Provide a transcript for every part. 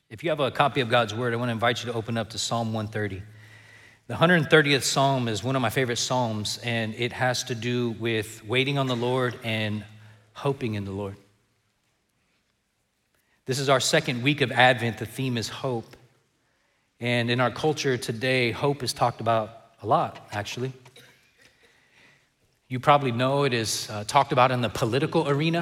If you have a copy of God's Word, I want to invite you to open up to Psalm 130. The 130th Psalm is one of my favorite Psalms, and it has to do with waiting on the Lord and hoping in the Lord. This is our second week of Advent. The theme is hope. And in our culture today, hope is talked about a lot, actually. You probably know it is talked about in the political arena.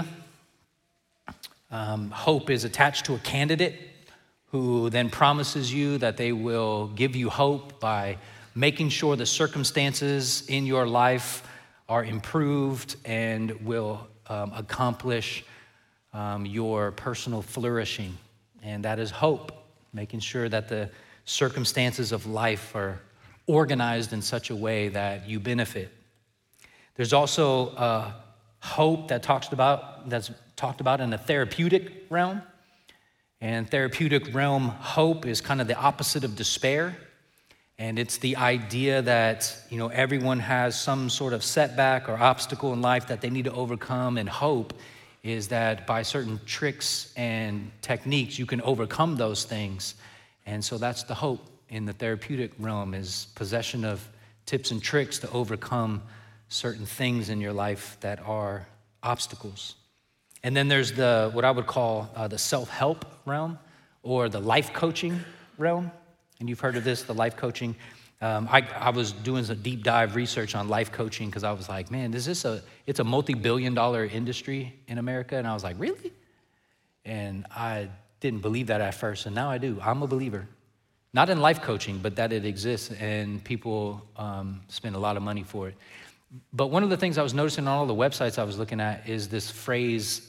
Hope is attached to a candidate who then promises you that they will give you hope by making sure the circumstances in your life are improved and will accomplish your personal flourishing. And that is hope, making sure that the circumstances of life are organized in such a way that you benefit. There's also hope that's talked about in the therapeutic realm. And therapeutic realm, hope is kind of the opposite of despair. And it's the idea that, everyone has some sort of setback or obstacle in life that they need to overcome. And hope is that by certain tricks and techniques, you can overcome those things. And so that's the hope in the therapeutic realm, is possession of tips and tricks to overcome certain things in your life that are obstacles. And then there's what I would call the self-help realm, or the life coaching realm. And you've heard of this, the life coaching. I was doing some deep dive research on life coaching because I was like, man, it's a multi-billion-dollar industry in America. And I was like, really? And I didn't believe that at first, and now I do. I'm a believer. Not in life coaching, but that it exists, and people spend a lot of money for it. But one of the things I was noticing on all the websites I was looking at is this phrase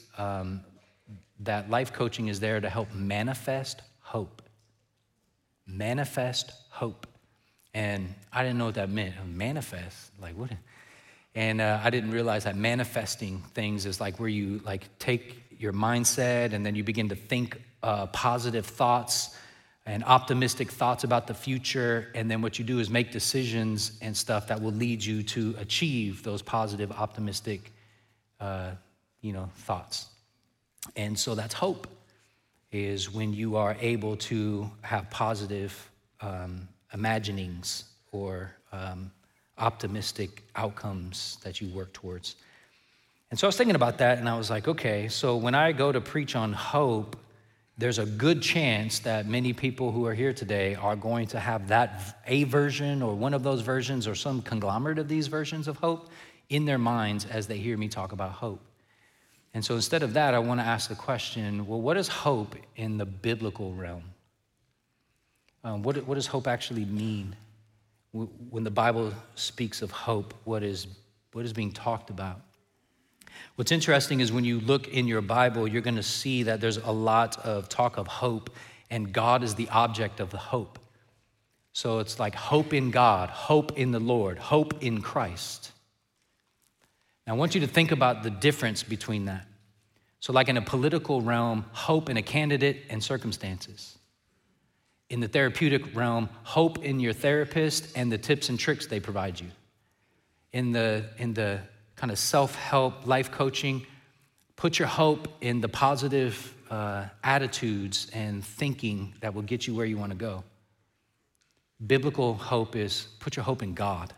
that life coaching is there to help manifest hope. Manifest hope. And I didn't know what that meant. Manifest, like what? And I didn't realize that manifesting things is like where you take your mindset and then you begin to think positive thoughts and optimistic thoughts about the future, and then what you do is make decisions and stuff that will lead you to achieve those positive, optimistic, thoughts. And so that's hope, is when you are able to have positive imaginings or optimistic outcomes that you work towards. And so I was thinking about that, and I was like, okay, so when I go to preach on hope, there's a good chance that many people who are here today are going to have a version or one of those versions or some conglomerate of these versions of hope in their minds as they hear me talk about hope. And so instead of that, I want to ask the question, well, what is hope in the biblical realm? What does hope actually mean? When the Bible speaks of hope, what is being talked about? What's interesting is when you look in your Bible, you're going to see that there's a lot of talk of hope, and God is the object of the hope. So it's like hope in God, hope in the Lord, hope in Christ. Now I want you to think about the difference between that. So like in a political realm, hope in a candidate and circumstances. In the therapeutic realm, hope in your therapist and the tips and tricks they provide you. In the kind of self-help, life coaching, put your hope in the positive attitudes and thinking that will get you where you want to go. Biblical hope is put your hope in God.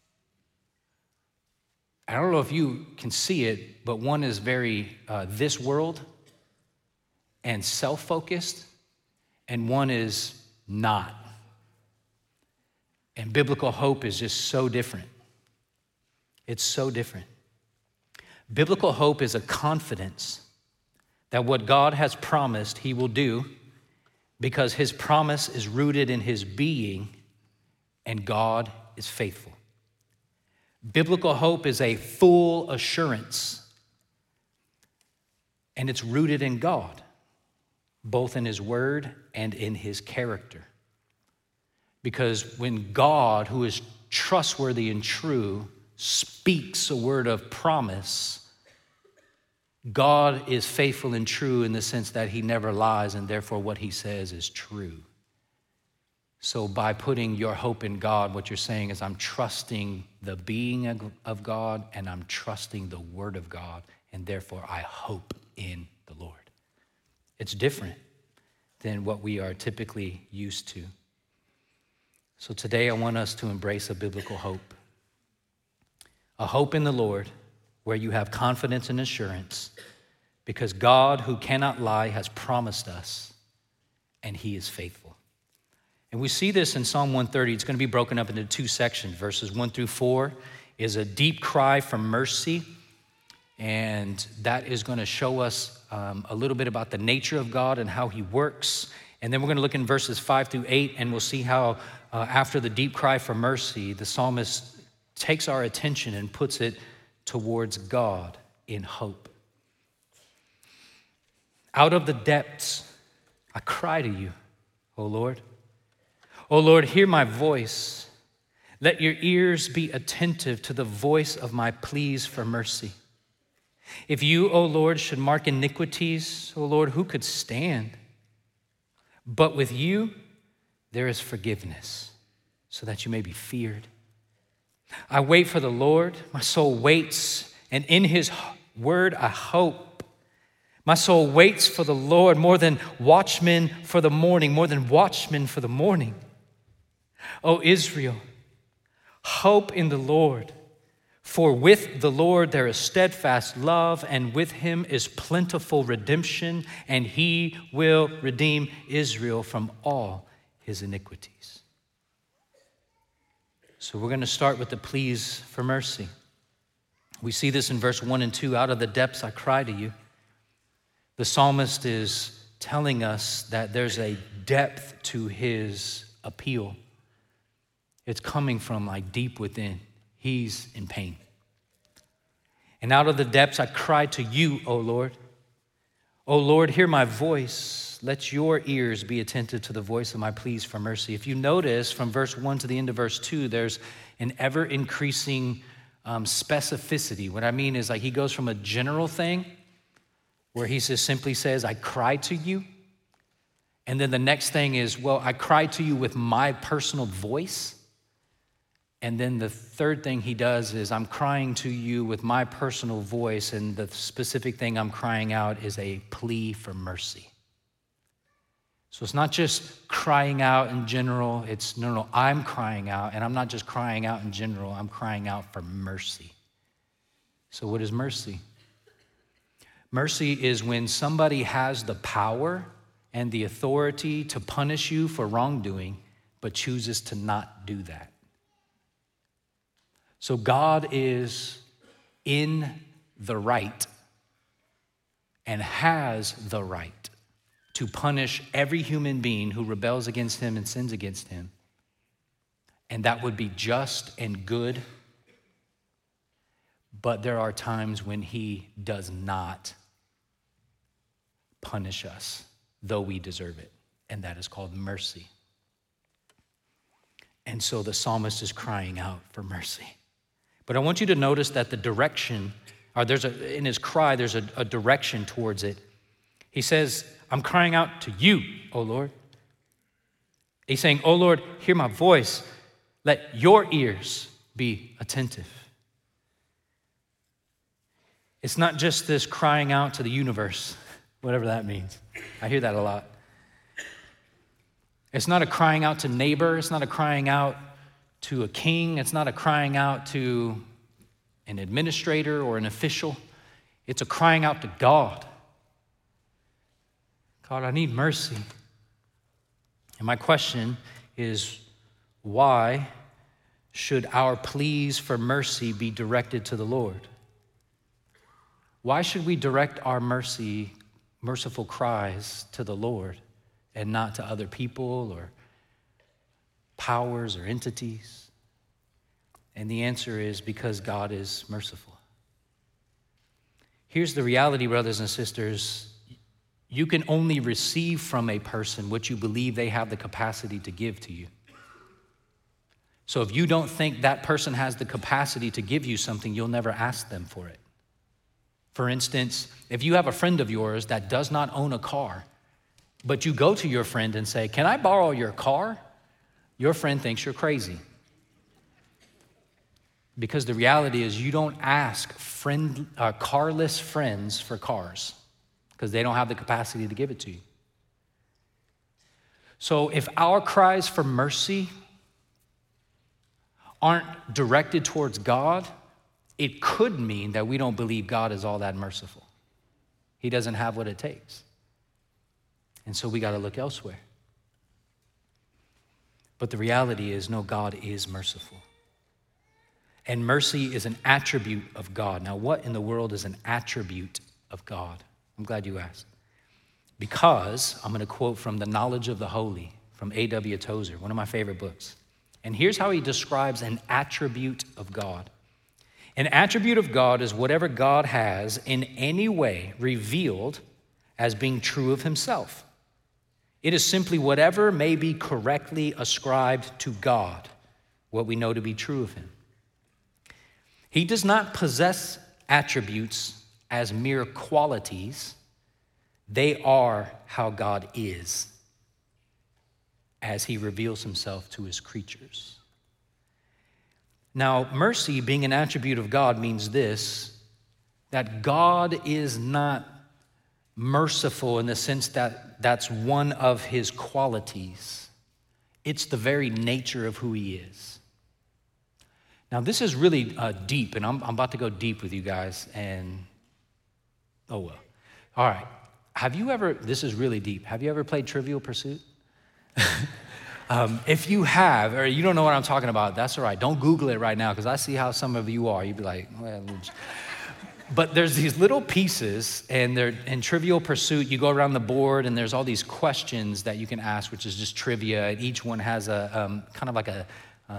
I don't know if you can see it, but one is very this world and self-focused, and one is not. And biblical hope is just so different. It's so different. Biblical hope is a confidence that what God has promised he will do, because his promise is rooted in his being, and God is faithful. Biblical hope is a full assurance, and it's rooted in God, both in his word and in his character. Because when God, who is trustworthy and true, speaks a word of promise, God is faithful and true in the sense that he never lies, and therefore what he says is true. So by putting your hope in God, what you're saying is I'm trusting the being of God, and I'm trusting the word of God, and therefore I hope in the Lord. It's different. than what we are typically used to. So today I want us to embrace a biblical hope. A hope in the Lord where you have confidence and assurance because God, who cannot lie, has promised us, and he is faithful. And we see this in Psalm 130. It's going to be broken up into two sections. Verses 1-4 is a deep cry for mercy, and that is going to show us a little bit about the nature of God and how he works. And then we're going to look in verses 5-8, and we'll see how after the deep cry for mercy, the psalmist takes our attention and puts it towards God in hope. Out of the depths, I cry to you, O Lord. O Lord, hear my voice. Let your ears be attentive to the voice of my pleas for mercy. If you, O Lord, should mark iniquities, O Lord, who could stand? But with you, there is forgiveness, so that you may be feared. I wait for the Lord. My soul waits, and in his word I hope. My soul waits for the Lord more than watchmen for the morning, more than watchmen for the morning. O Israel, hope in the Lord, for with the Lord there is steadfast love, and with him is plentiful redemption, and he will redeem Israel from all his iniquities. So we're going to start with the pleas for mercy. We see this in verse 1 and 2. Out of the depths I cry to you. The psalmist is telling us that there's a depth to his appeal. It's coming from like deep within. He's in pain. And out of the depths I cry to you, O Lord. O Lord, hear my voice. Let your ears be attentive to the voice of my pleas for mercy. If you notice from verse 1 to the end of verse 2, there's an ever-increasing specificity. What I mean is like he goes from a general thing where he just simply says, I cry to you. And then the next thing is, well, I cry to you with my personal voice. And then the third thing he does is I'm crying to you with my personal voice, and the specific thing I'm crying out is a plea for mercy. So it's not just crying out in general, it's no, I'm crying out, and I'm not just crying out in general, I'm crying out for mercy. So what is mercy? Mercy is when somebody has the power and the authority to punish you for wrongdoing, but chooses to not do that. So God is in the right and has the right to punish every human being who rebels against him and sins against him. And that would be just and good. But there are times when he does not punish us, though we deserve it. And that is called mercy. And so the psalmist is crying out for mercy. But I want you to notice that the direction, or in his cry, there's a direction towards it. He says, I'm crying out to you, O Lord. He's saying, O Lord, hear my voice. Let your ears be attentive. It's not just this crying out to the universe, whatever that means. I hear that a lot. It's not a crying out to neighbor. It's not a crying out to a king. It's not a crying out to an administrator or an official. It's a crying out to God. God, I need mercy. And my question is, why should our pleas for mercy be directed to the Lord? Why should we direct our merciful cries to the Lord and not to other people or powers or entities? And the answer is because God is merciful. Here's the reality, brothers and sisters. You can only receive from a person what you believe they have the capacity to give to you. So if you don't think that person has the capacity to give you something, you'll never ask them for it. For instance, if you have a friend of yours that does not own a car, but you go to your friend and say, can I borrow your car? Your friend thinks you're crazy. Because the reality is you don't ask carless friends for cars because they don't have the capacity to give it to you. So if our cries for mercy aren't directed towards God, it could mean that we don't believe God is all that merciful. He doesn't have what it takes. And so we got to look elsewhere. But the reality is, no, God is merciful. And mercy is an attribute of God. Now, what in the world is an attribute of God? I'm glad you asked. Because I'm going to quote from The Knowledge of the Holy from A.W. Tozer, one of my favorite books. And here's how he describes an attribute of God. An attribute of God is whatever God has in any way revealed as being true of himself. It is simply whatever may be correctly ascribed to God, what we know to be true of him. He does not possess attributes as mere qualities. They are how God is as he reveals himself to his creatures. Now, mercy being an attribute of God means this, that God is not merciful in the sense that that's one of his qualities. It's the very nature of who he is. Now, this is really deep, and I'm about to go deep with you guys, and oh well. All right. This is really deep. Have you ever played Trivial Pursuit? If you have, or you don't know what I'm talking about, that's all right. Don't Google it right now, because I see how some of you are. You'd be like, well. But there's these little pieces, and they're in Trivial Pursuit. You go around the board, and there's all these questions that you can ask, which is just trivia. And each one has a kind of like a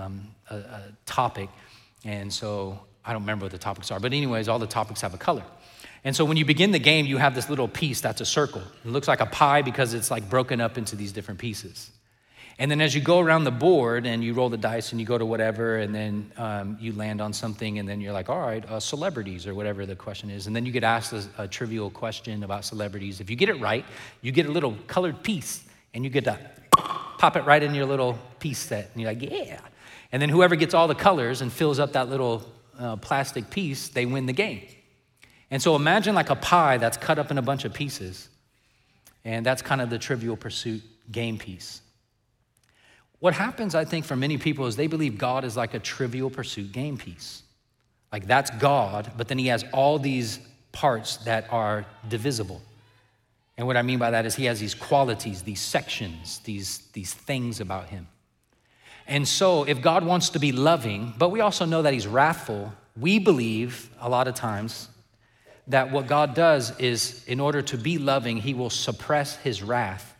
topic. And so I don't remember what the topics are. But anyways, all the topics have a color. And so when you begin the game, you have this little piece that's a circle. It looks like a pie because it's like broken up into these different pieces. And then as you go around the board and you roll the dice and you go to whatever, and then you land on something, and then you're like, all right, celebrities, or whatever the question is. And then you get asked a trivial question about celebrities. If you get it right, you get a little colored piece, and you get to pop it right in your little piece set. And you're like, yeah. And then whoever gets all the colors and fills up that little plastic piece, they win the game. And so imagine like a pie that's cut up in a bunch of pieces. And that's kind of the Trivial Pursuit game piece. What happens, I think, for many people is they believe God is like a Trivial Pursuit game piece. Like that's God, but then he has all these parts that are divisible. And what I mean by that is he has these qualities, these sections, these things about him. And so if God wants to be loving, but we also know that he's wrathful, we believe a lot of times that what God does is, in order to be loving, he will suppress his wrath.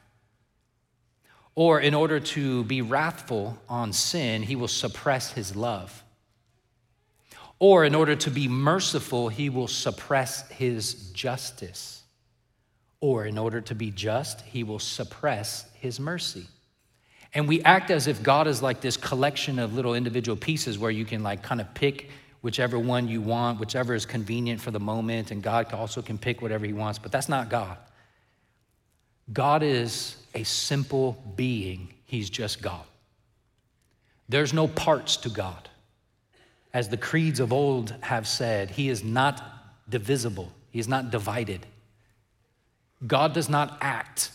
Or in order to be wrathful on sin, he will suppress his love. Or in order to be merciful, he will suppress his justice. Or in order to be just, he will suppress his mercy. And we act as if God is like this collection of little individual pieces where you can like kind of pick whichever one you want, whichever is convenient for the moment, and God also can pick whatever he wants, but that's not God. God is a simple being. He's just God. There's no parts to God. As the creeds of old have said, he is not divisible. He is not divided. God does not act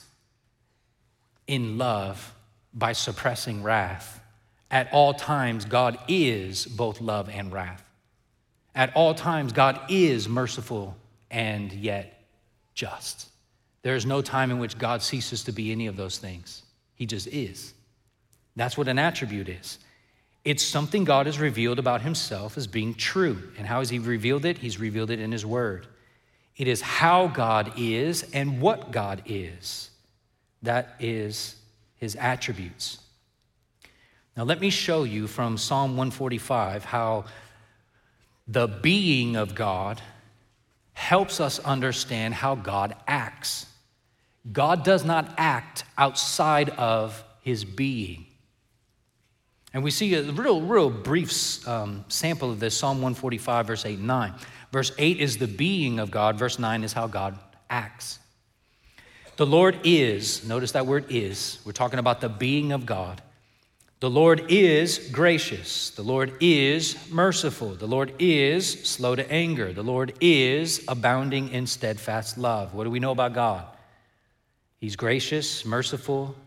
in love by suppressing wrath. At all times, God is both love and wrath. At all times, God is merciful and yet just. There is no time in which God ceases to be any of those things. He just is. That's what an attribute is. It's something God has revealed about himself as being true. And how has he revealed it? He's revealed it in his word. It is how God is and what God is. That is his attributes. Now let me show you from Psalm 145 how the being of God helps us understand how God acts. God does not act outside of his being. And we see a real brief sample of this, Psalm 145, verse 8 and 9. Verse 8 is the being of God. Verse 9 is how God acts. The Lord is, notice that word is, we're talking about the being of God. The Lord is gracious. The Lord is merciful. The Lord is slow to anger. The Lord is abounding in steadfast love. What do we know about God? He's gracious, merciful,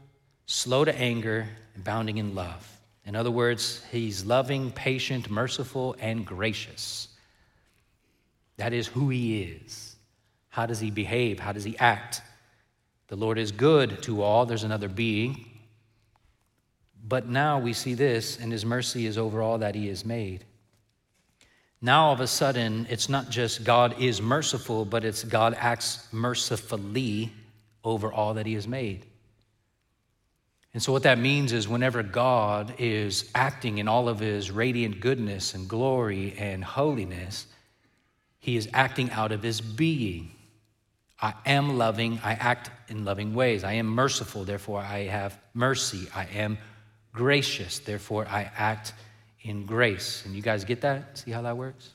slow to anger, abounding in love. In other words, he's loving, patient, merciful, and gracious. That is who he is. How does he behave? How does he act? The Lord is good to all. There's another being. But now we see this, and his mercy is over all that he has made. Now all of a sudden, it's not just God is merciful, but it's God acts mercifully over all that he has made. And so what that means is whenever God is acting in all of his radiant goodness and glory and holiness, he is acting out of his being. I am loving, I act in loving ways. I am merciful, therefore I have mercy. I am gracious, therefore I act in grace. And you guys get that? See how that works?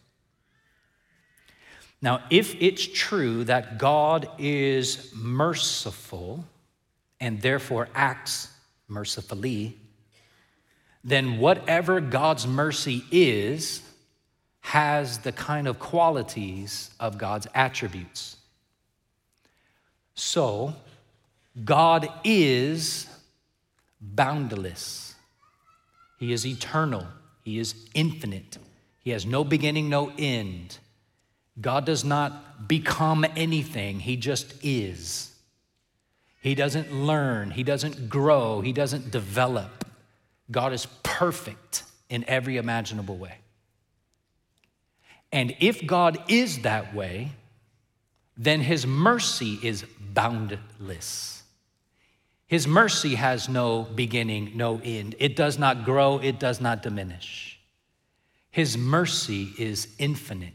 Now, if it's true that God is merciful and therefore acts mercifully, then whatever God's mercy is has the kind of qualities of God's attributes. So, God is boundless. He is eternal. He is infinite. He has no beginning, no end. God does not become anything. He just is. He doesn't learn. He doesn't grow. He doesn't develop. God is perfect in every imaginable way. And if God is that way, then his mercy is boundless. His mercy has no beginning, no end. It does not grow, it does not diminish. His mercy is infinite.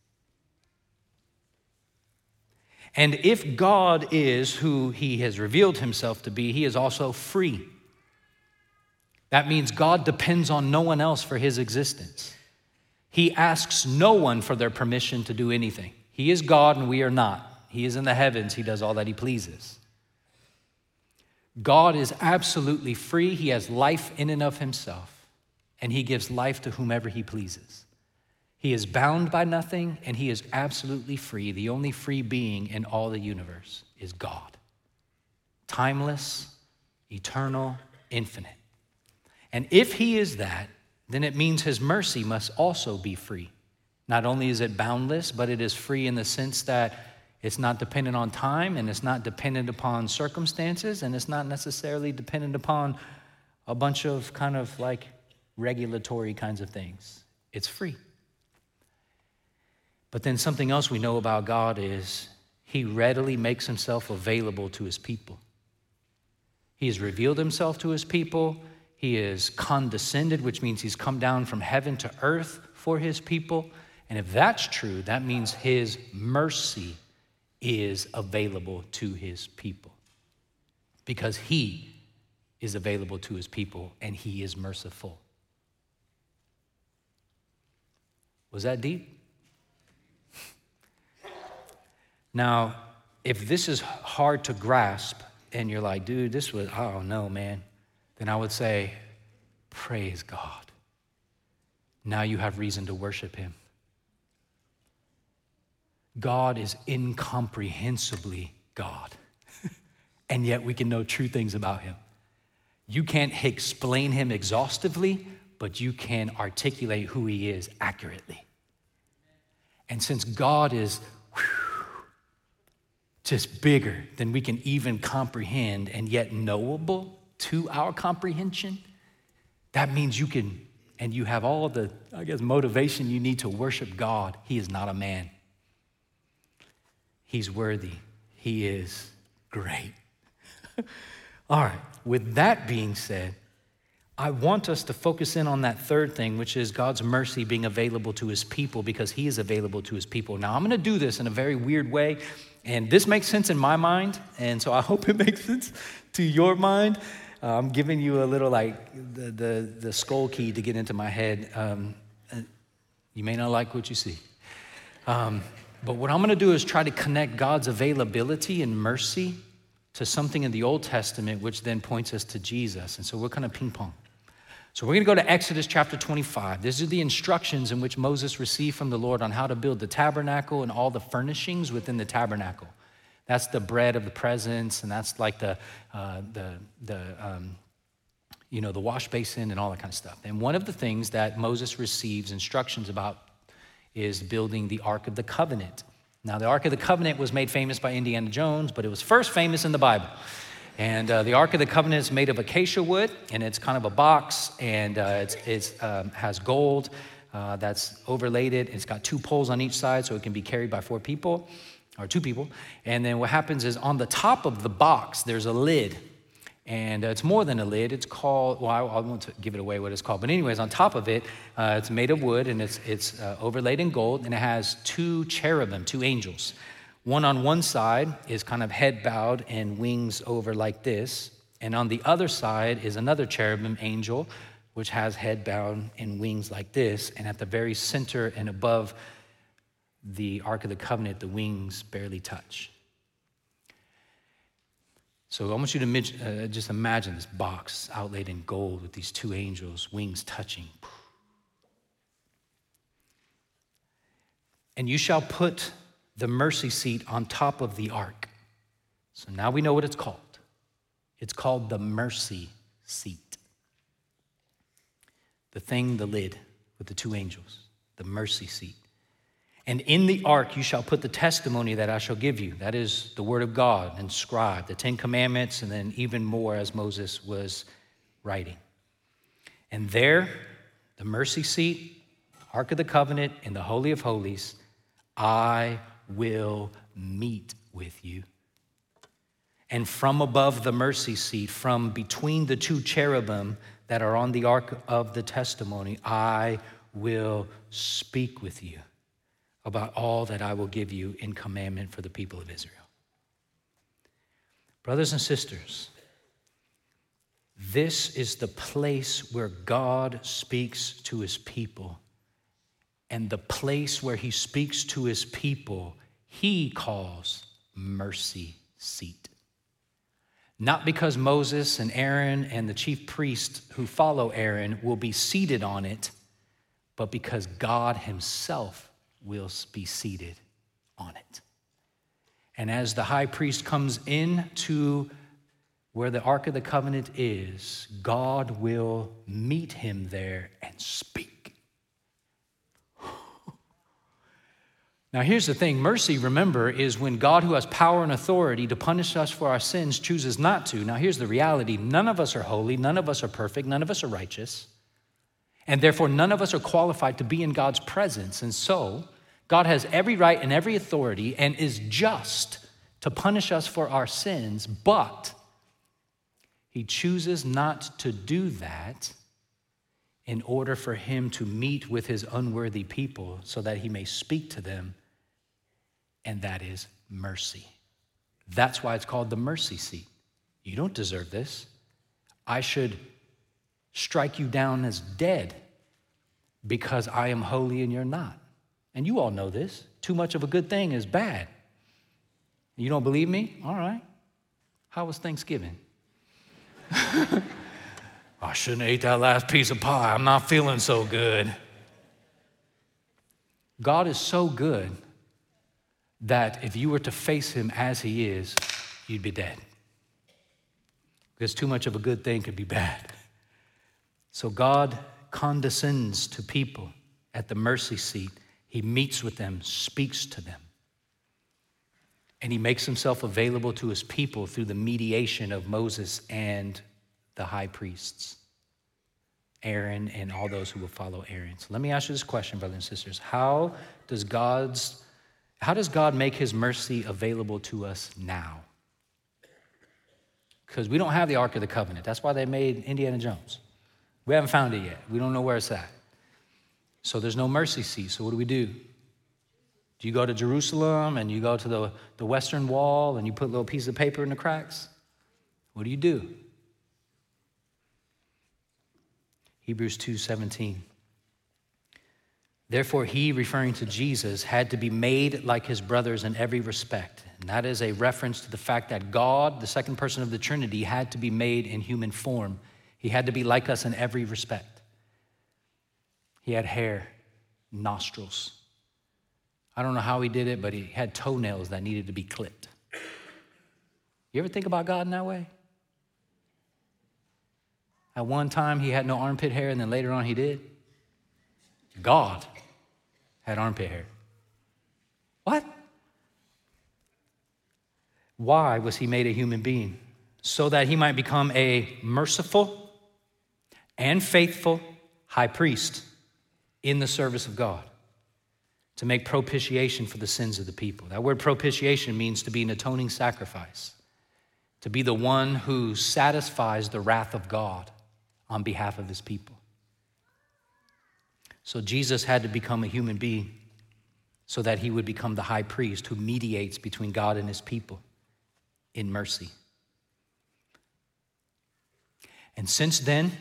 And if God is who he has revealed himself to be, he is also free. That means God depends on no one else for his existence. He asks no one for their permission to do anything. He is God and we are not. He is in the heavens. He does all that he pleases. God is absolutely free. He has life in and of himself, and he gives life to whomever he pleases. He is bound by nothing, and he is absolutely free. The only free being in all the universe is God. Timeless, eternal, infinite. And if he is that, then it means his mercy must also be free. Not only is it boundless, but it is free in the sense that it's not dependent on time, and it's not dependent upon circumstances, and it's not necessarily dependent upon a bunch of kind of like regulatory kinds of things. It's free. But then something else we know about God is he readily makes himself available to his people. He has revealed himself to his people. He is condescended, which means he's come down from heaven to earth for his people. And if that's true, that means his mercy is available to his people. Because he is available to his people and he is merciful. Was that deep? Now, if this is hard to grasp and you're like, dude, this was, I don't know, man, then I would say, praise God. Now you have reason to worship him. God is incomprehensibly God, and yet we can know true things about him. You can't explain him exhaustively, but you can articulate who he is accurately. And since God is just bigger than we can even comprehend and yet knowable to our comprehension, that means you can, and you have all the, motivation you need to worship God. He is not a man. He's worthy. He is great. All right, with that being said, I want us to focus in on that third thing, which is God's mercy being available to his people because he is available to his people. Now, I'm going to do this in a very weird way, and this makes sense in my mind, and so I hope it makes sense to your mind. I'm giving you a little like the skull key to get into my head. You may not like what you see. But what I'm going to do is try to connect God's availability and mercy to something in the Old Testament, which then points us to Jesus. And so we're kind of ping pong. So we're going to go to Exodus chapter 25. These are the instructions in which Moses received from the Lord on how to build the tabernacle and all the furnishings within the tabernacle. That's the bread of the presence, and that's like the wash basin and all that kind of stuff. And one of the things that Moses receives instructions about is building the Ark of the Covenant. Now, the Ark of the Covenant was made famous by Indiana Jones, but it was first famous in the Bible. And the Ark of the Covenant is made of acacia wood, and it's kind of a box, and it has gold that's overlaid it. It's got 2 poles on each side, so it can be carried by 4 people, or 2 people. And then what happens is on the top of the box, there's a lid. And it's more than a lid. It's called, well, I won't give it away what it's called. But anyways, on top of it, it's made of wood, and it's overlaid in gold, and it has 2 cherubim, 2 angels. One on one side is kind of head bowed and wings over like this. And on the other side is another cherubim angel, which has head bowed and wings like this. And at the very center and above the Ark of the Covenant, the wings barely touch. So I want you to just imagine this box outlaid in gold with these 2 angels, wings touching. And you shall put the mercy seat on top of the ark. So now we know what it's called. It's called the mercy seat. The lid with the 2 angels, the mercy seat. And in the ark you shall put the testimony that I shall give you. That is the word of God inscribed, the 10 commandments, and then even more as Moses was writing. And there, the mercy seat, Ark of the Covenant, in the Holy of Holies, I will meet with you. And from above the mercy seat, from between the 2 cherubim that are on the Ark of the Testimony, I will speak with you about all that I will give you in commandment for the people of Israel. Brothers and sisters, this is the place where God speaks to his people. And the place where he speaks to his people, he calls mercy seat. Not because Moses and Aaron and the chief priests who follow Aaron will be seated on it, but because God himself will be seated on it. And as the high priest comes in to where the Ark of the Covenant is, God will meet him there and speak. Now here's the thing, mercy, remember, is when God, who has power and authority to punish us for our sins, chooses not to. Now here's the reality, none of us are holy, none of us are perfect, none of us are righteous. And therefore, none of us are qualified to be in God's presence. And so, God has every right and every authority and is just to punish us for our sins, but he chooses not to do that in order for him to meet with his unworthy people so that he may speak to them, and that is mercy. That's why it's called the mercy seat. You don't deserve this. I should strike you down as dead because I am holy and you're not. And you all know this. Too much of a good thing is bad. You don't believe me? All right. How was Thanksgiving? I shouldn't have ate that last piece of pie. I'm not feeling so good. God is so good that if you were to face him as he is, you'd be dead. Because too much of a good thing could be bad. So God condescends to people at the mercy seat. He meets with them, speaks to them. And he makes himself available to his people through the mediation of Moses and the high priests, Aaron and all those who will follow Aaron. So let me ask you this question, brothers and sisters. How does God make his mercy available to us now? Because we don't have the Ark of the Covenant. That's why they made Indiana Jones. We haven't found it yet. We don't know where it's at. So there's no mercy seat. So what do? Do you go to Jerusalem and you go to the Western Wall and you put a little piece of paper in the cracks? What do? Hebrews 2:17. Therefore he, referring to Jesus, had to be made like his brothers in every respect. And that is a reference to the fact that God, the second person of the Trinity, had to be made in human form. He had to be like us in every respect. He had hair, nostrils. I don't know how he did it, but he had toenails that needed to be clipped. You ever think about God in that way? At one time, he had no armpit hair, and then later on he did. God had armpit hair. What? Why was he made a human being? So that he might become a merciful and faithful high priest in the service of God, to make propitiation for the sins of the people. That word propitiation means to be an atoning sacrifice, to be the one who satisfies the wrath of God on behalf of his people. So Jesus had to become a human being so that he would become the high priest who mediates between God and his people in mercy. And since then,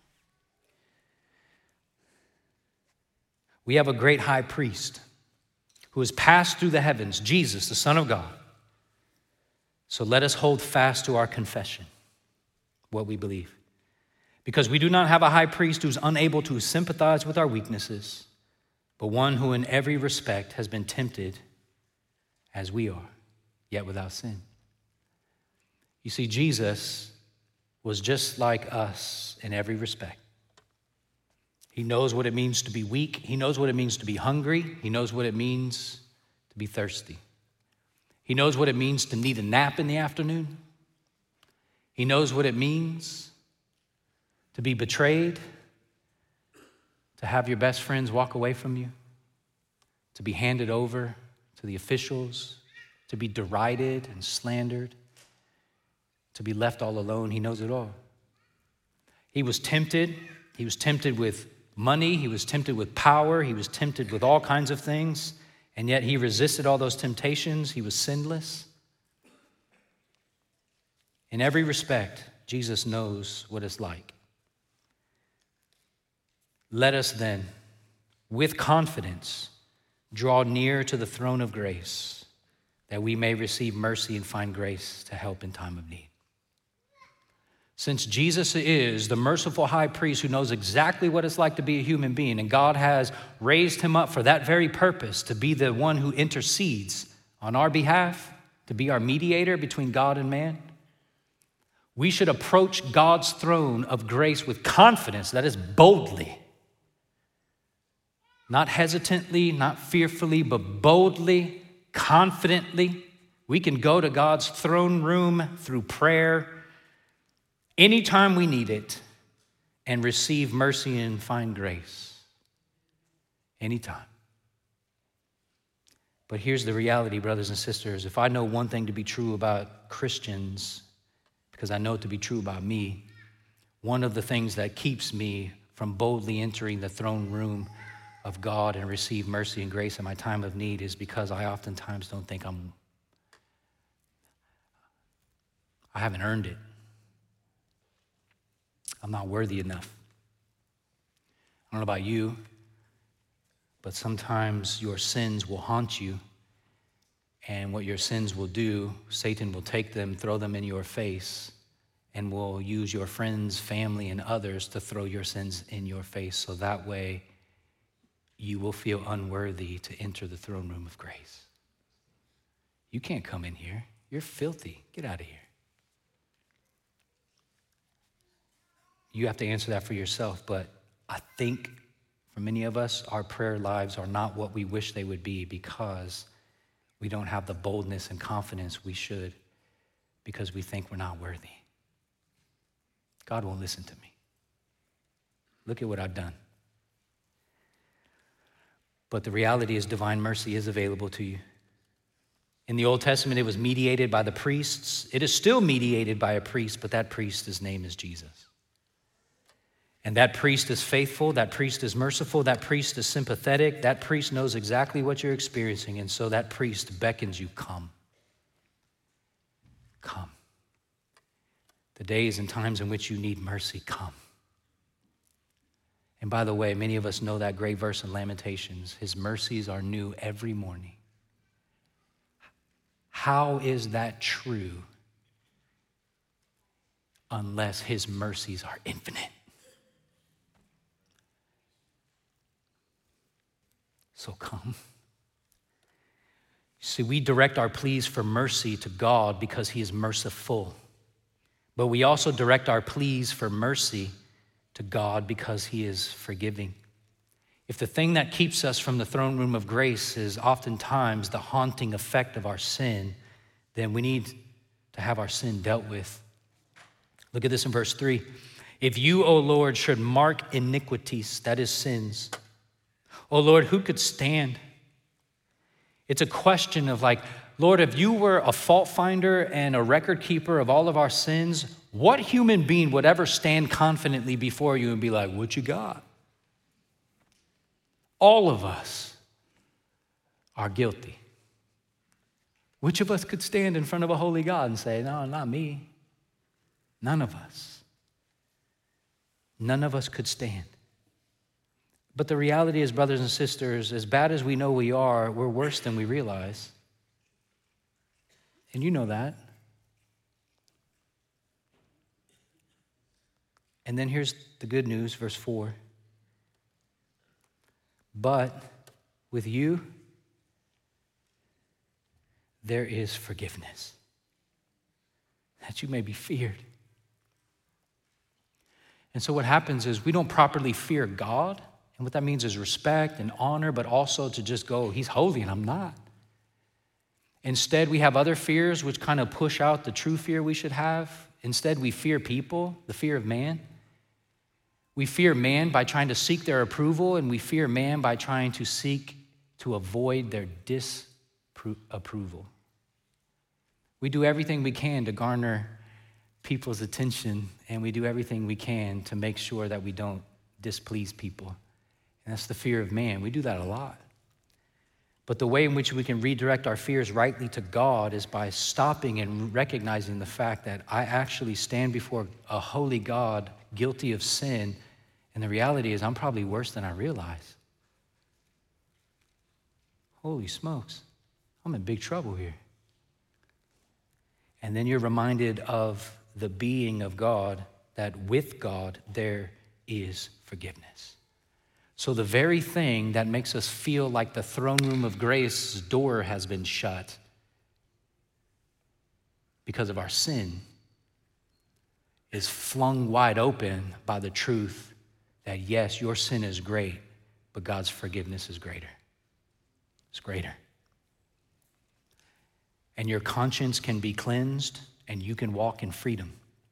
we have a great high priest who has passed through the heavens, Jesus, the Son of God. So let us hold fast to our confession, what we believe. Because we do not have a high priest who's unable to sympathize with our weaknesses, but one who in every respect has been tempted as we are, yet without sin. You see, Jesus was just like us in every respect. He knows what it means to be weak. He knows what it means to be hungry. He knows what it means to be thirsty. He knows what it means to need a nap in the afternoon. He knows what it means to be betrayed, to have your best friends walk away from you, to be handed over to the officials, to be derided and slandered, to be left all alone. He knows it all. He was tempted. He was tempted with money. He was tempted with power. He was tempted with all kinds of things. And yet he resisted all those temptations. He was sinless. In every respect, Jesus knows what it's like. Let us then, with confidence, draw near to the throne of grace, that we may receive mercy and find grace to help in time of need. Since Jesus is the merciful high priest who knows exactly what it's like to be a human being, and God has raised him up for that very purpose, to be the one who intercedes on our behalf, to be our mediator between God and man, we should approach God's throne of grace with confidence, that is boldly. Not hesitantly, not fearfully, but boldly, confidently. We can go to God's throne room through prayer anytime we need it and receive mercy and find grace. Anytime. But here's the reality, brothers and sisters. If I know one thing to be true about Christians, because I know it to be true about me, one of the things that keeps me from boldly entering the throne room of God and receive mercy and grace in my time of need is because I oftentimes don't think I haven't earned it. I'm not worthy enough. I don't know about you, but sometimes your sins will haunt you, and what your sins will do, Satan will take them, throw them in your face, and will use your friends, family, and others to throw your sins in your face, so that way you will feel unworthy to enter the throne room of grace. You can't come in here. You're filthy. Get out of here. You have to answer that for yourself, but I think for many of us, our prayer lives are not what we wish they would be because we don't have the boldness and confidence we should, because we think we're not worthy. God won't listen to me. Look at what I've done. But the reality is divine mercy is available to you. In the Old Testament, it was mediated by the priests. It is still mediated by a priest, but that priest, his name is Jesus. And that priest is faithful, that priest is merciful, that priest is sympathetic, that priest knows exactly what you're experiencing, and so that priest beckons you, come. Come. The days and times in which you need mercy, come. And by the way, many of us know that great verse in Lamentations, his mercies are new every morning. How is that true unless his mercies are infinite? So come. See, we direct our pleas for mercy to God because he is merciful. But we also direct our pleas for mercy to God because he is forgiving. If the thing that keeps us from the throne room of grace is oftentimes the haunting effect of our sin, then we need to have our sin dealt with. Look at this in verse 3. If you, O Lord, should mark iniquities, that is sins, O Lord, who could stand? It's a question of like, Lord, if you were a fault finder and a record keeper of all of our sins, what human being would ever stand confidently before you and be like, what you got? All of us are guilty. Which of us could stand in front of a holy God and say, no, not me? None of us. None of us could stand. But the reality is, brothers and sisters, as bad as we know we are, we're worse than we realize. And you know that. And then here's the good news, verse 4. But with you, there is forgiveness, that you may be feared. And so what happens is we don't properly fear God. And what that means is respect and honor, but also to just go, he's holy and I'm not. Instead, we have other fears which kind of push out the true fear we should have. Instead, we fear people, the fear of man. We fear man by trying to seek their approval, and we fear man by trying to seek to avoid their disapproval. We do everything we can to garner people's attention, and we do everything we can to make sure that we don't displease people. And that's the fear of man. We do that a lot. But the way in which we can redirect our fears rightly to God is by stopping and recognizing the fact that I actually stand before a holy God guilty of sin, and the reality is I'm probably worse than I realize. Holy smokes, I'm in big trouble here. And then you're reminded of the being of God, that with God there is forgiveness. So the very thing that makes us feel like the throne room of grace's door has been shut because of our sin is flung wide open by the truth that yes, your sin is great, but God's forgiveness is greater. It's greater. And your conscience can be cleansed and you can walk in freedom.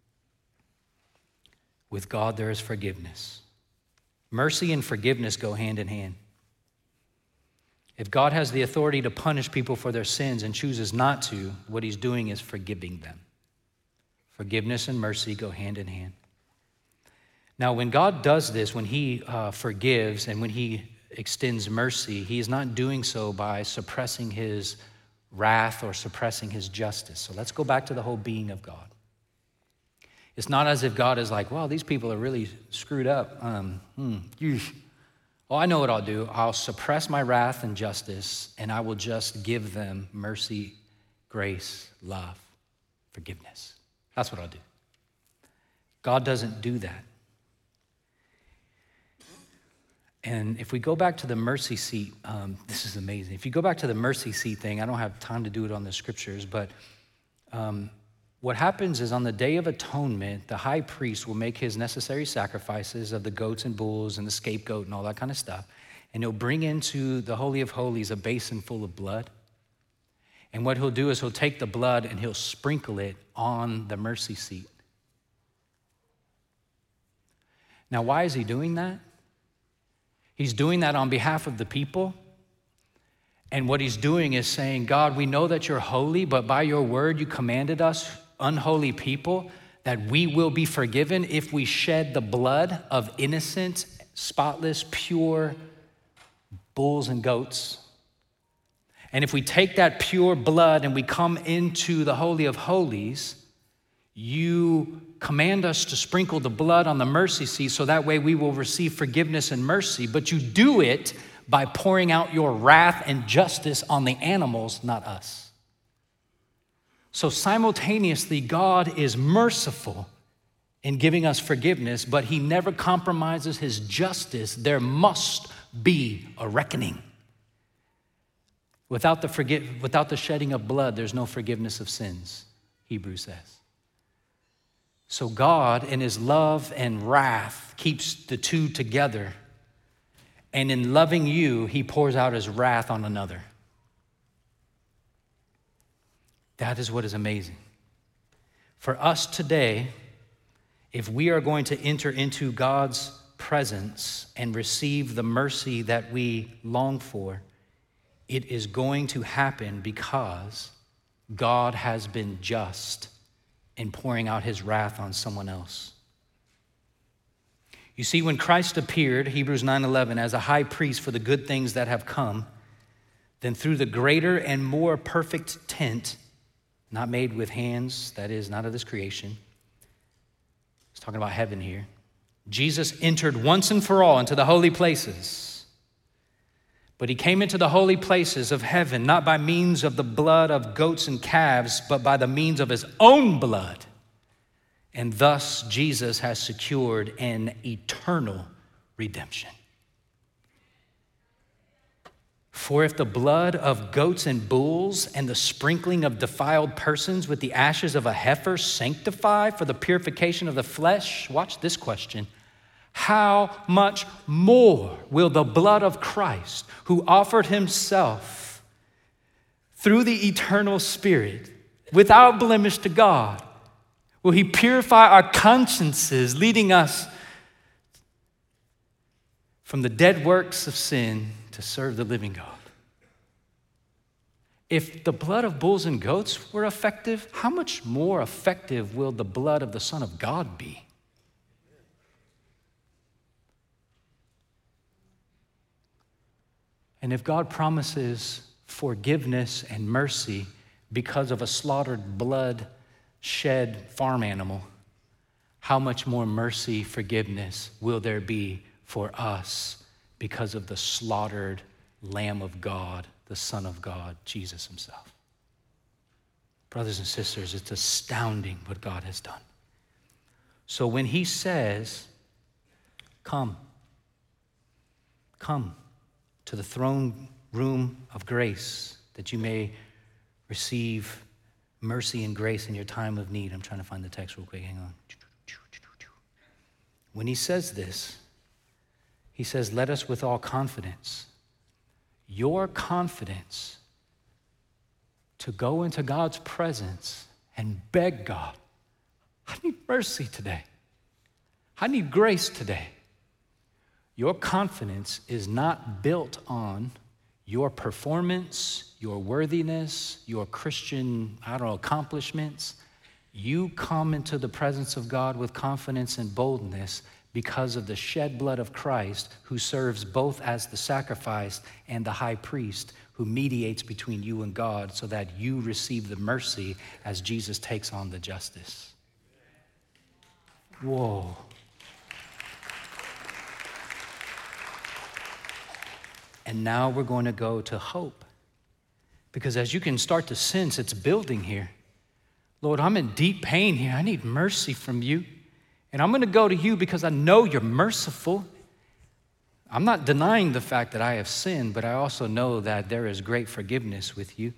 With God, there is forgiveness. Mercy and forgiveness go hand in hand. If God has the authority to punish people for their sins and chooses not to, what he's doing is forgiving them. Forgiveness and mercy go hand in hand. Now, when God does this, when he forgives and when he extends mercy, he is not doing so by suppressing his wrath or suppressing his justice. So let's go back to the whole being of God. It's not as if God is like, wow, these people are really screwed up. Oh, I know what I'll do. I'll suppress my wrath and justice, and I will just give them mercy, grace, love, forgiveness. That's what I'll do. God doesn't do that. And if we go back to the mercy seat, this is amazing. If you go back to the mercy seat thing, I don't have time to do it on the scriptures, but what happens is on the Day of Atonement, the high priest will make his necessary sacrifices of the goats and bulls and the scapegoat and all that kind of stuff. And he'll bring into the Holy of Holies a basin full of blood. And what he'll do is he'll take the blood and he'll sprinkle it on the mercy seat. Now, why is he doing that? He's doing that on behalf of the people. And what he's doing is saying, God, we know that you're holy, but by your word you commanded us, unholy people, that we will be forgiven if we shed the blood of innocent, spotless, pure bulls and goats. And if we take that pure blood and we come into the Holy of Holies, you command us to sprinkle the blood on the mercy seat so that way we will receive forgiveness and mercy, but you do it by pouring out your wrath and justice on the animals, not us. So simultaneously, God is merciful in giving us forgiveness, but he never compromises his justice. There must be a reckoning. Without the shedding of blood, there's no forgiveness of sins, Hebrews says. So God, in his love and wrath, keeps the two together. And in loving you, he pours out his wrath on another. That is what is amazing. For us today, if we are going to enter into God's presence and receive the mercy that we long for, it is going to happen because God has been just in pouring out his wrath on someone else. You see, when Christ appeared, Hebrews 9:11, as a high priest for the good things that have come, then through the greater and more perfect tent, not made with hands, that is, not of this creation, he's talking about heaven here, Jesus entered once and for all into the holy places. But he came into the holy places of heaven, not by means of the blood of goats and calves, but by the means of his own blood. And thus Jesus has secured an eternal redemption. For if the blood of goats and bulls and the sprinkling of defiled persons with the ashes of a heifer sanctify for the purification of the flesh, watch this question, how much more will the blood of Christ, who offered himself through the eternal Spirit without blemish to God, will he purify our consciences, leading us from the dead works of sin to serve the living God? If the blood of bulls and goats were effective, how much more effective will the blood of the Son of God be? And if God promises forgiveness and mercy because of a slaughtered, blood-shed farm animal, how much more mercy, forgiveness will there be for us because of the slaughtered Lamb of God, the Son of God, Jesus himself? Brothers and sisters, it's astounding what God has done. So when he says, come to the throne room of grace that you may receive mercy and grace in your time of need. I'm trying to find the text real quick, hang on. When he says this, he says, let us with all confidence, your confidence, to go into God's presence and beg God, I need mercy today. I need grace today. Your confidence is not built on your performance, your worthiness, your Christian, accomplishments. You come into the presence of God with confidence and boldness because of the shed blood of Christ, who serves both as the sacrifice and the high priest, who mediates between you and God so that you receive the mercy as Jesus takes on the justice. Whoa. And now we're going to go to hope. Because as you can start to sense, it's building here. Lord, I'm in deep pain here. I need mercy from you. And I'm going to go to you because I know you're merciful. I'm not denying the fact that I have sinned, but I also know that there is great forgiveness with you.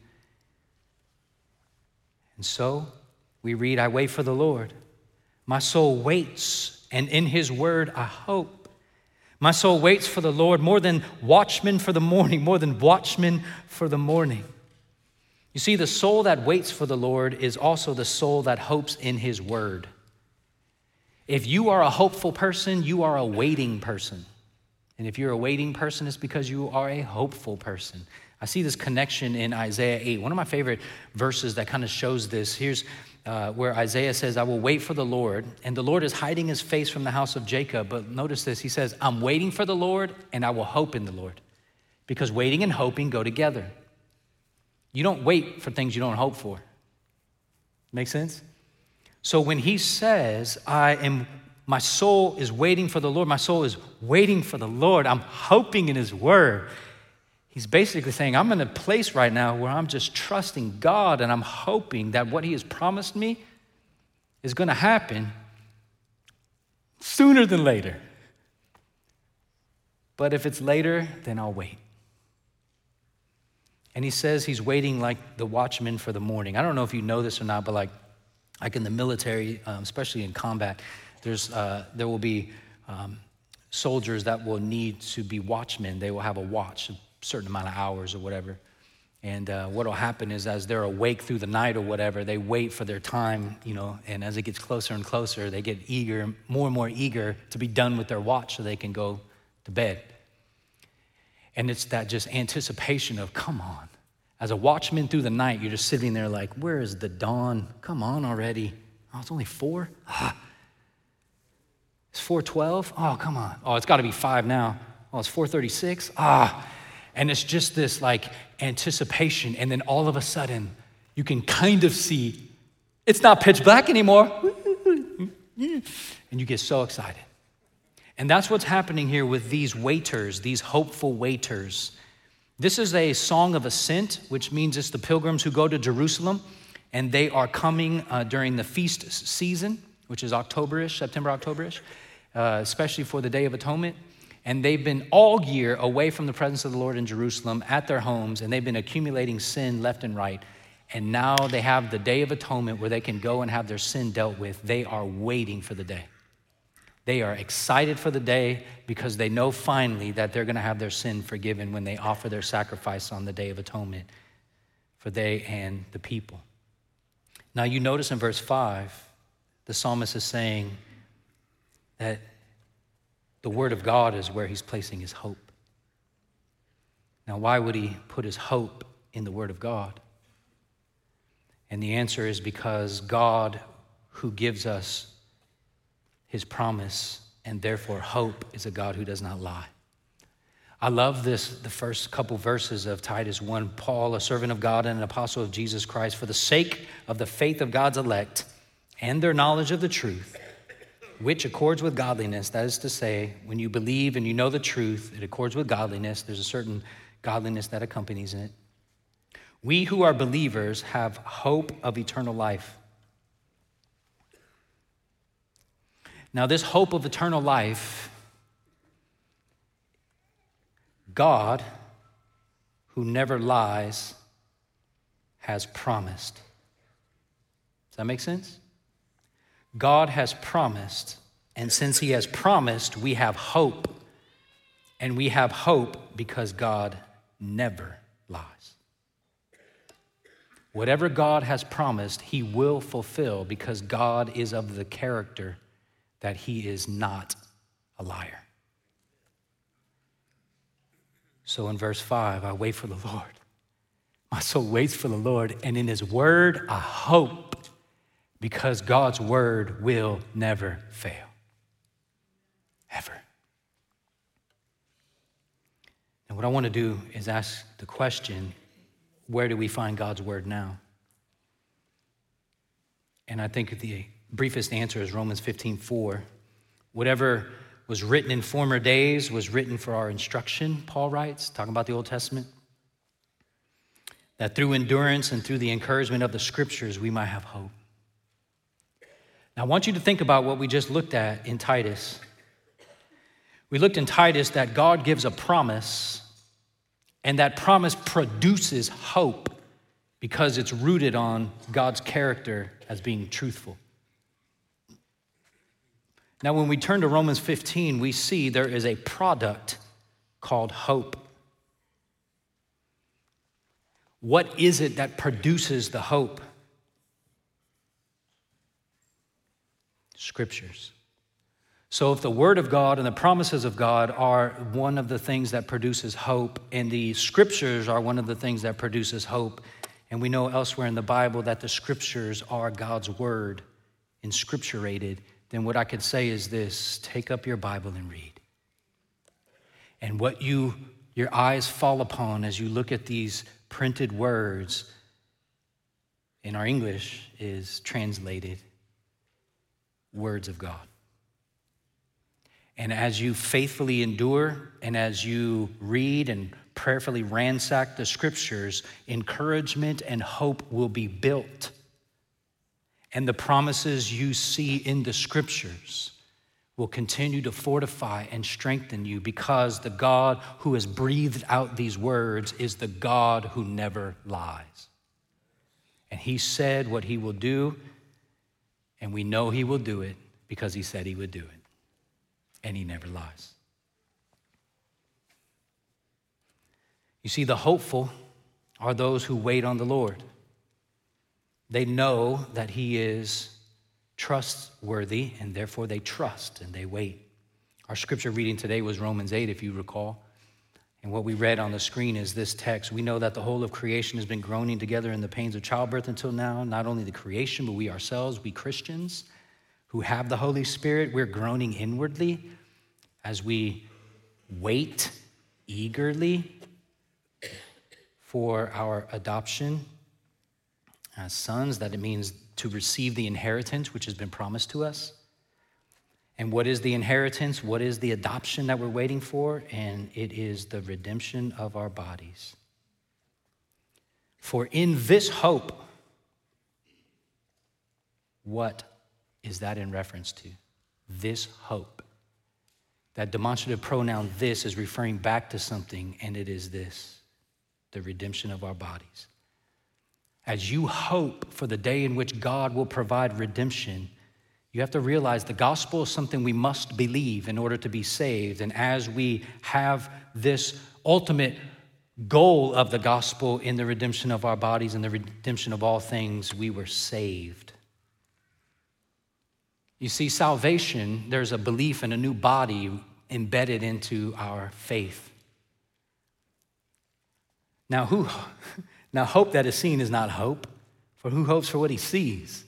And so we read, I wait for the Lord. My soul waits, and in his word I hope. My soul waits for the Lord more than watchmen for the morning, more than watchmen for the morning. You see, the soul that waits for the Lord is also the soul that hopes in his word. If you are a hopeful person, you are a waiting person. And if you're a waiting person, it's because you are a hopeful person. I see this connection in Isaiah 8. One of my favorite verses that kind of shows this. Here's where Isaiah says, I will wait for the Lord. And the Lord is hiding his face from the house of Jacob. But notice this, he says, I'm waiting for the Lord and I will hope in the Lord. Because waiting and hoping go together. You don't wait for things you don't hope for. Make sense? So when he says, my soul is waiting for the Lord, my soul is waiting for the Lord, I'm hoping in his word. He's basically saying, I'm in a place right now where I'm just trusting God and I'm hoping that what he has promised me is going to happen sooner than later. But if it's later, then I'll wait. And he says he's waiting like the watchman for the morning. I don't know if you know this or not, but like in the military, especially in combat, there will be soldiers that will need to be watchmen. They will have a watch, a certain amount of hours or whatever. And what will happen is as they're awake through the night or whatever, they wait for their time, and as it gets closer and closer, they get eager, more and more eager to be done with their watch so they can go to bed. And it's that just anticipation of, come on. As a watchman through the night, you're just sitting there like, where is the dawn? Come on already. Oh, it's only 4? It's 4:12? Oh, come on. Oh, it's got to be 5 now. Oh, it's 4:36? And it's just this like anticipation. And then all of a sudden, you can kind of see it's not pitch black anymore. And you get so excited. And that's what's happening here with these waiters, these hopeful waiters. This is a song of ascent, which means it's the pilgrims who go to Jerusalem, and they are coming during the feast season, which is October-ish, September, October-ish, especially for the Day of Atonement. And they've been all year away from the presence of the Lord in Jerusalem at their homes, and they've been accumulating sin left and right. And now they have the Day of Atonement where they can go and have their sin dealt with. They are waiting for the day. They are excited for the day because they know finally that they're going to have their sin forgiven when they offer their sacrifice on the Day of Atonement for they and the people. Now you notice in verse 5, the psalmist is saying that the word of God is where he's placing his hope. Now, why would he put his hope in the word of God? And the answer is because God, who gives us his promise and therefore hope, is a God who does not lie. I love the first couple verses of Titus 1. Paul, a servant of God and an apostle of Jesus Christ, for the sake of the faith of God's elect and their knowledge of the truth, which accords with godliness. That is to say, when you believe and you know the truth, it accords with godliness. There's a certain godliness that accompanies it. We who are believers have hope of eternal life. Now, this hope of eternal life, God, who never lies, has promised. Does that make sense? God has promised, and since he has promised, we have hope. And we have hope because God never lies. Whatever God has promised, he will fulfill because God is of the character that he is not a liar. So in verse 5, I wait for the Lord. My soul waits for the Lord, and in his word I hope, because God's word will never fail. Ever. And what I want to do is ask the question, where do we find God's word now? And I think the briefest answer is Romans 15:4. Whatever was written in former days was written for our instruction, Paul writes, talking about the Old Testament. That through endurance and through the encouragement of the scriptures, we might have hope. Now, I want you to think about what we just looked at in Titus. We looked in Titus that God gives a promise, and that promise produces hope because it's rooted on God's character as being truthful. Now, when we turn to Romans 15, we see there is a product called hope. What is it that produces the hope? Scriptures. So if the word of God and the promises of God are one of the things that produces hope, and the scriptures are one of the things that produces hope, and we know elsewhere in the Bible that the scriptures are God's word, inscripturated, then what I could say is this: take up your Bible and read. And what your eyes fall upon as you look at these printed words in our English is translated words of God. And as you faithfully endure and as you read and prayerfully ransack the scriptures, encouragement and hope will be built. And the promises you see in the scriptures will continue to fortify and strengthen you, because the God who has breathed out these words is the God who never lies. And he said what he will do, and we know he will do it because he said he would do it. And he never lies. You see, the hopeful are those who wait on the Lord. They know that he is trustworthy, and therefore they trust and they wait. Our scripture reading today was Romans 8, if you recall. And what we read on the screen is this text. We know that the whole of creation has been groaning together in the pains of childbirth until now. Not only the creation, but we ourselves, we Christians who have the Holy Spirit, we're groaning inwardly as we wait eagerly for our adoption as sons. That it means to receive the inheritance which has been promised to us. And what is the inheritance? What is the adoption that we're waiting for? And it is the redemption of our bodies. For in this hope, what is that in reference to? This hope. That demonstrative pronoun this is referring back to something, and it is this, the redemption of our bodies. As you hope for the day in which God will provide redemption, you have to realize the gospel is something we must believe in order to be saved. And as we have this ultimate goal of the gospel in the redemption of our bodies and the redemption of all things, we were saved. You see, salvation, there's a belief in a new body embedded into our faith. Now, hope that is seen is not hope, for who hopes for what he sees?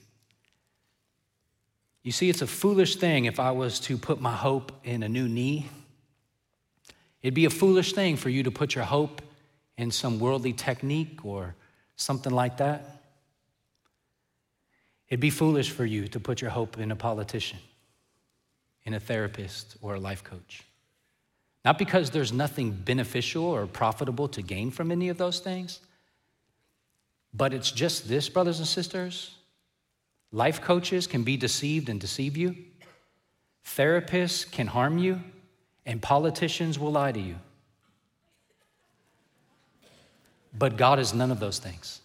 You see, it's a foolish thing if I was to put my hope in a new knee. It'd be a foolish thing for you to put your hope in some worldly technique or something like that. It'd be foolish for you to put your hope in a politician, in a therapist, or a life coach. Not because there's nothing beneficial or profitable to gain from any of those things, but it's just this, brothers and sisters. Life coaches can be deceived and deceive you. Therapists can harm you, and politicians will lie to you. But God is none of those things.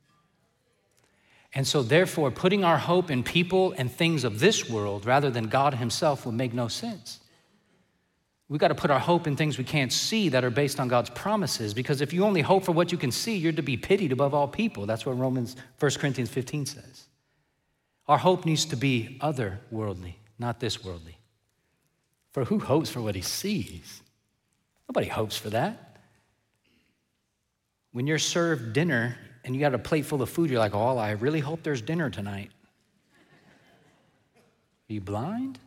And so therefore, putting our hope in people and things of this world rather than God himself will make no sense. We got to put our hope in things we can't see that are based on God's promises, because if you only hope for what you can see, you're to be pitied above all people. That's what 1 Corinthians 15 says. Our hope needs to be otherworldly, not this worldly. For who hopes for what he sees? Nobody hopes for that. When you're served dinner and you got a plate full of food, you're like, oh, I really hope there's dinner tonight. Are you blind?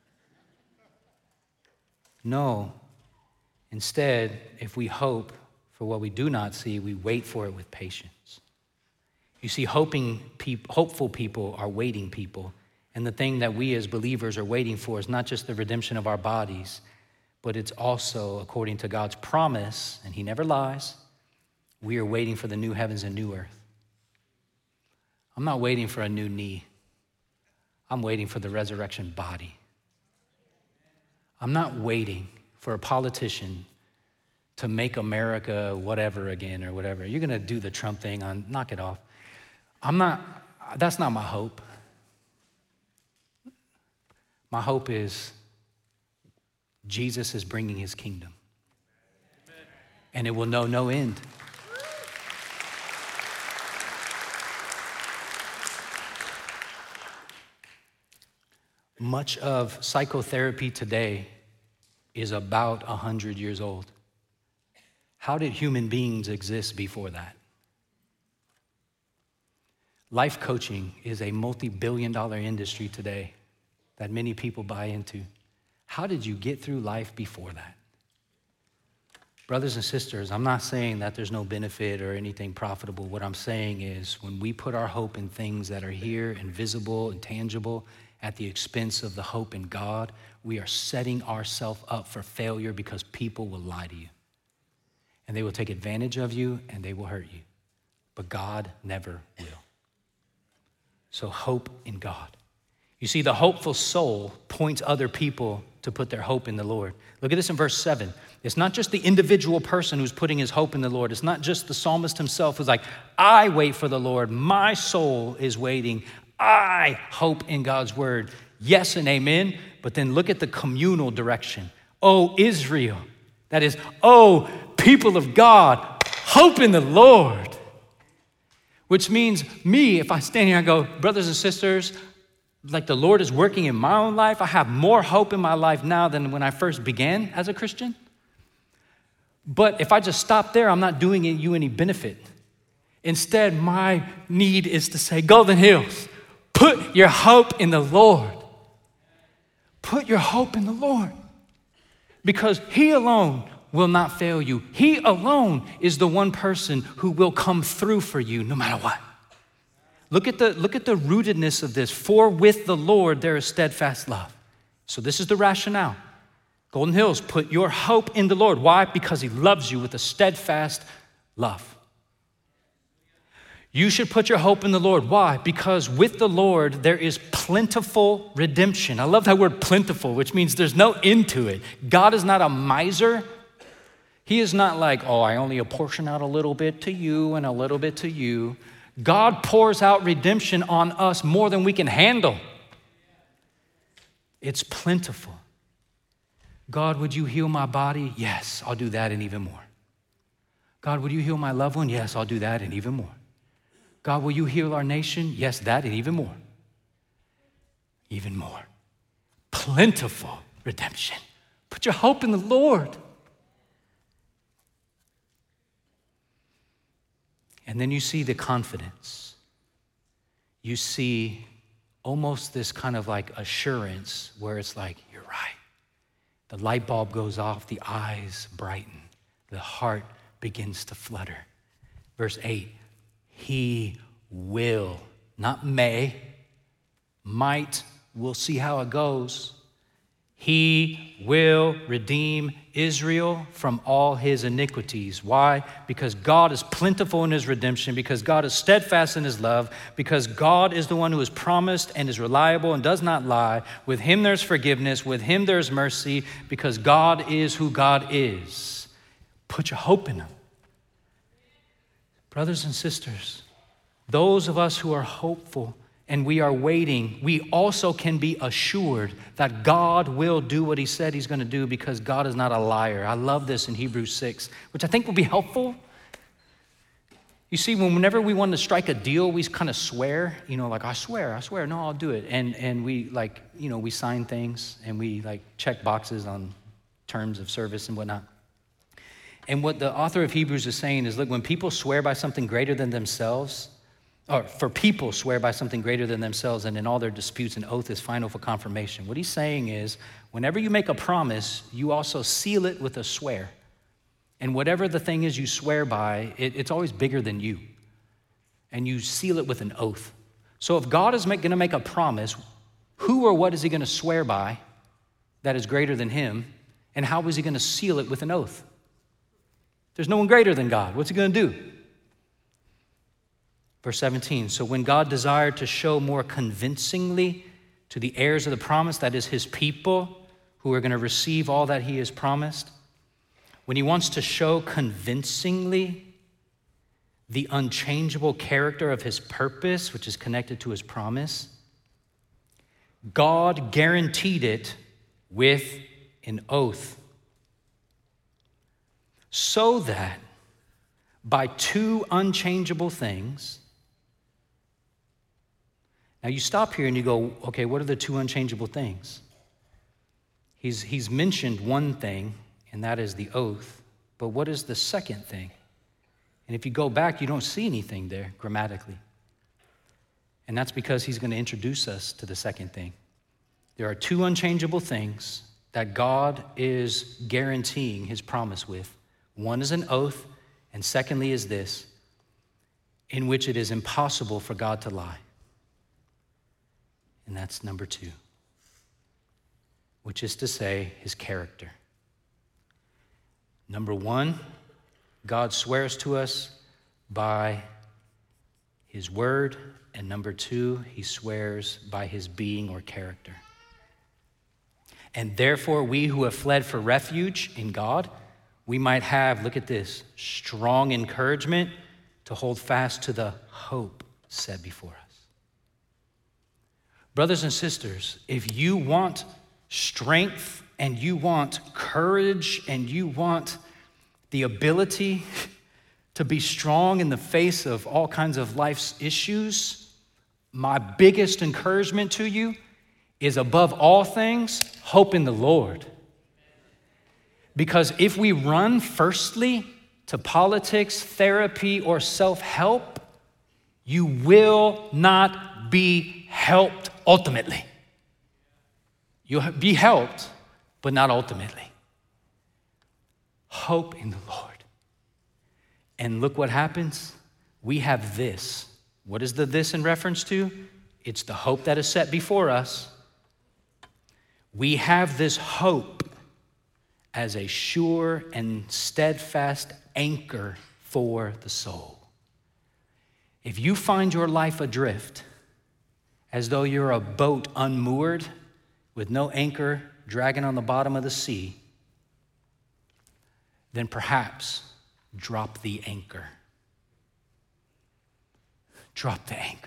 No. Instead, if we hope for what we do not see, we wait for it with patience. You see, hopeful people are waiting people. And the thing that we as believers are waiting for is not just the redemption of our bodies, but it's also, according to God's promise, and he never lies, we are waiting for the new heavens and new earth. I'm not waiting for a new knee. I'm waiting for the resurrection body. I'm not waiting for a politician to make America whatever again or whatever. You're going to do the Trump thing knock it off. That's not my hope. My hope is Jesus is bringing his kingdom. And it will know no end. Much of psychotherapy today is about 100 years old. How did human beings exist before that? Life coaching is a multi-billion-dollar industry today that many people buy into. How did you get through life before that? Brothers and sisters, I'm not saying that there's no benefit or anything profitable. What I'm saying is when we put our hope in things that are here and visible and tangible at the expense of the hope in God, we are setting ourselves up for failure, because people will lie to you. And they will take advantage of you and they will hurt you. But God never will. So hope in God. You see, the hopeful soul points other people to put their hope in the Lord. Look at this in verse 7. It's not just the individual person who's putting his hope in the Lord. It's not just the psalmist himself who's like, I wait for the Lord. My soul is waiting. I hope in God's word. Yes and amen. But then look at the communal direction. Oh, Israel. That is, oh, people of God, hope in the Lord. Which means me, if I stand here and go, brothers and sisters, like the Lord is working in my own life. I have more hope in my life now than when I first began as a Christian. But if I just stop there, I'm not doing you any benefit. Instead, my need is to say, Golden Hills, put your hope in the Lord. Put your hope in the Lord. Because He alone will not fail you. He alone is the one person who will come through for you no matter what. Look at the rootedness of this. For with the Lord there is steadfast love. So this is the rationale. Golden Hills, put your hope in the Lord. Why? Because He loves you with a steadfast love. You should put your hope in the Lord. Why? Because with the Lord there is plentiful redemption. I love that word plentiful, which means there's no end to it. God is not a miser. He is not like, oh, I only apportion out a little bit to you and a little bit to you. God pours out redemption on us more than we can handle. It's plentiful. God, would you heal my body? Yes, I'll do that and even more. God, would you heal my loved one? Yes, I'll do that and even more. God, will you heal our nation? Yes, that and even more. Even more. Plentiful redemption. Put your hope in the Lord. And then you see the confidence. You see almost this kind of like assurance where it's like, you're right. The light bulb goes off, the eyes brighten, the heart begins to flutter. Verse 8, He will, not may, might, we'll see how it goes. He will redeem Israel from all his iniquities. Why? Because God is plentiful in His redemption, because God is steadfast in His love, because God is the one who is promised and is reliable and does not lie. With Him there's forgiveness, with Him there's mercy, because God is who God is. Put your hope in Him. Brothers and sisters, those of us who are hopeful and we are waiting, we also can be assured that God will do what He said He's going to do, because God is not a liar. I love this in Hebrews 6, which I think will be helpful. You see, whenever we want to strike a deal, we kind of swear, like, I swear, no, I'll do it. And we we sign things and we check boxes on terms of service and whatnot. And what the author of Hebrews is saying is, look, when people swear by something greater than themselves, or for people swear by something greater than themselves, and in all their disputes, an oath is final for confirmation. What he's saying is, whenever you make a promise, you also seal it with a swear. And whatever the thing is you swear by, it's always bigger than you. And you seal it with an oath. So if God is going to make a promise, who or what is He going to swear by that is greater than Him? And how is He going to seal it with an oath? There's no one greater than God. What's He going to do? Verse 17, so when God desired to show more convincingly to the heirs of the promise, that is His people who are going to receive all that He has promised, when He wants to show convincingly the unchangeable character of His purpose, which is connected to His promise, God guaranteed it with an oath, so that by two unchangeable things. Now you stop here and you go, okay, what are the two unchangeable things? He's mentioned one thing, and that is the oath. But what is the second thing? And if you go back, you don't see anything there grammatically. And that's because he's going to introduce us to the second thing. There are two unchangeable things that God is guaranteeing His promise with. One is an oath, and secondly is this, in which it is impossible for God to lie. And that's number two, which is to say, His character. Number one, God swears to us by His word And number two, he swears by his being or character. And therefore, we who have fled for refuge in God, we might have, look at this, strong encouragement to hold fast to the hope set before us. Brothers and sisters, if you want strength and you want courage and you want the ability to be strong in the face of all kinds of life's issues, my biggest encouragement to you is, above all things, hope in the Lord. Because if we run firstly to politics, therapy, or self-help, you will not be helped ultimately. You'll be helped, but not ultimately. Hope in the Lord. And look what happens. We have this. What is the this in reference to? It's the hope that is set before us. We have this hope as a sure and steadfast anchor for the soul. If you find your life adrift, as though you're a boat unmoored with no anchor dragging on the bottom of the sea, then perhaps drop the anchor. Drop the anchor.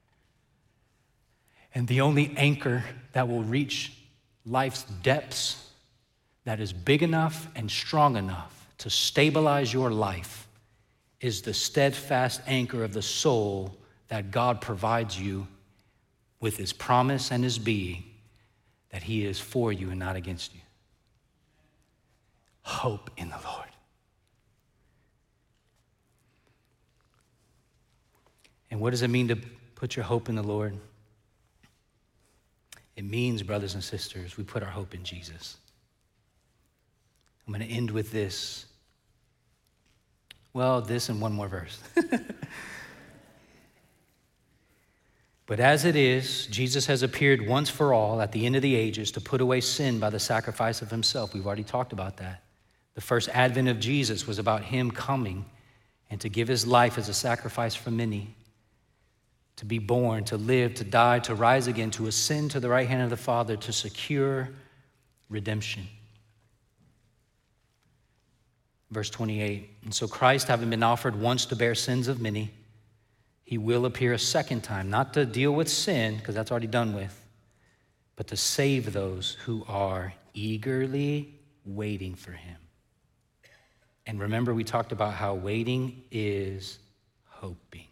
And the only anchor that will reach life's depths, that is big enough and strong enough to stabilize your life, is the steadfast anchor of the soul that God provides you with his promise and his being, that he is for you and not against you. Hope in the Lord. And what does it mean to put your hope in the Lord? It means, brothers and sisters, we put our hope in Jesus. I'm going to end with this. Well, this and one more verse. But as it is, Jesus has appeared once for all at the end of the ages to put away sin by the sacrifice of himself. We've already talked about that. The first advent of Jesus was about him coming and to give his life as a sacrifice for many, to be born, to live, to die, to rise again, to ascend to the right hand of the Father, to secure redemption. Verse 28, and so Christ, having been offered once to bear sins of many, he will appear a second time, not to deal with sin, because that's already done with, but to save those who are eagerly waiting for him. And remember, we talked about how waiting is hoping.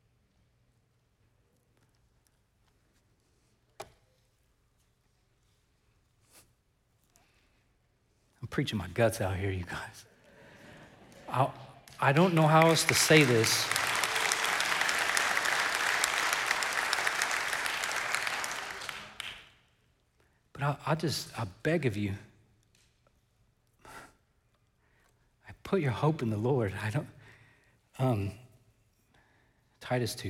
I'm preaching my guts out here, you guys. I don't know how else to say this. But I beg of you, I put your hope in the Lord. Titus 2.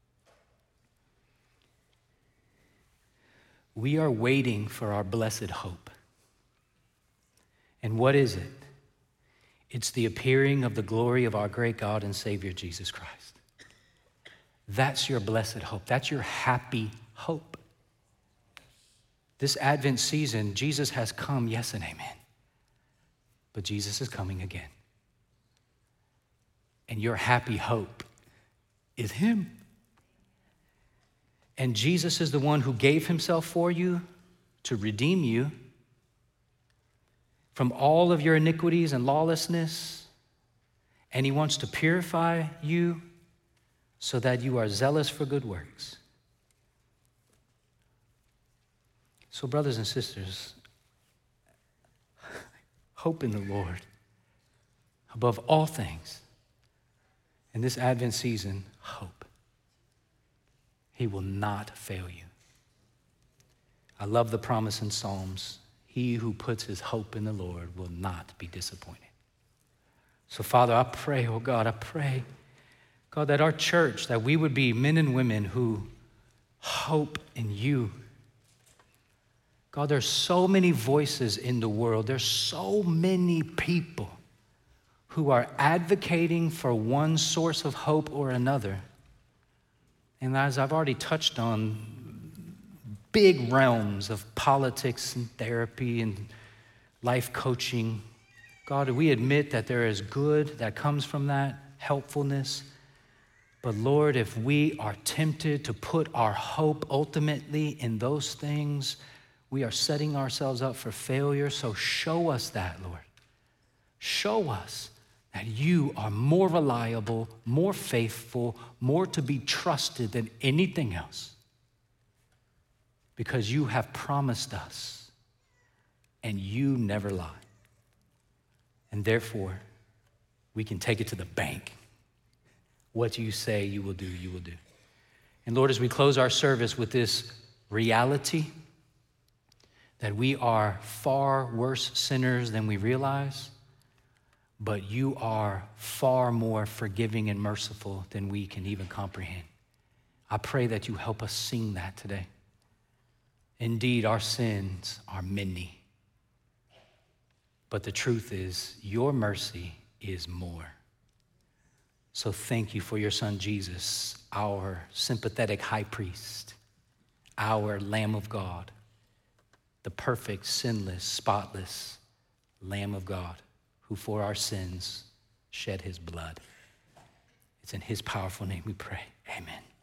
We are waiting for our blessed hope. And what is it? It's the appearing of the glory of our great God and Savior, Jesus Christ. That's your blessed hope. That's your happy hope. This Advent season, Jesus has come, yes and amen. But Jesus is coming again. And your happy hope is him. And Jesus is the one who gave himself for you to redeem you from all of your iniquities and lawlessness. And he wants to purify you so that you are zealous for good works. So, brothers and sisters, hope in the Lord above all things. In this Advent season, hope. He will not fail you. I love the promise in Psalms. He who puts his hope in the Lord will not be disappointed. So, Father, I pray, oh God, I pray, God, that our church, that we would be men and women who hope in you. God, there's so many voices in the world. There's so many people who are advocating for one source of hope or another. And as I've already touched on, big realms of politics and therapy and life coaching, God, we admit that there is good that comes from that, helpfulness. But Lord, if we are tempted to put our hope ultimately in those things, we are setting ourselves up for failure. So show us that, Lord. Show us that you are more reliable, more faithful, more to be trusted than anything else. Because you have promised us, and you never lie. And therefore, we can take it to the bank. What you say you will do, you will do. And Lord, as we close our service with this reality that we are far worse sinners than we realize, but you are far more forgiving and merciful than we can even comprehend. I pray that you help us sing that today. Indeed, our sins are many, but the truth is your mercy is more. So thank you for your son, Jesus, our sympathetic high priest, our Lamb of God, the perfect, sinless, spotless Lamb of God, who for our sins shed his blood. It's in his powerful name we pray. Amen.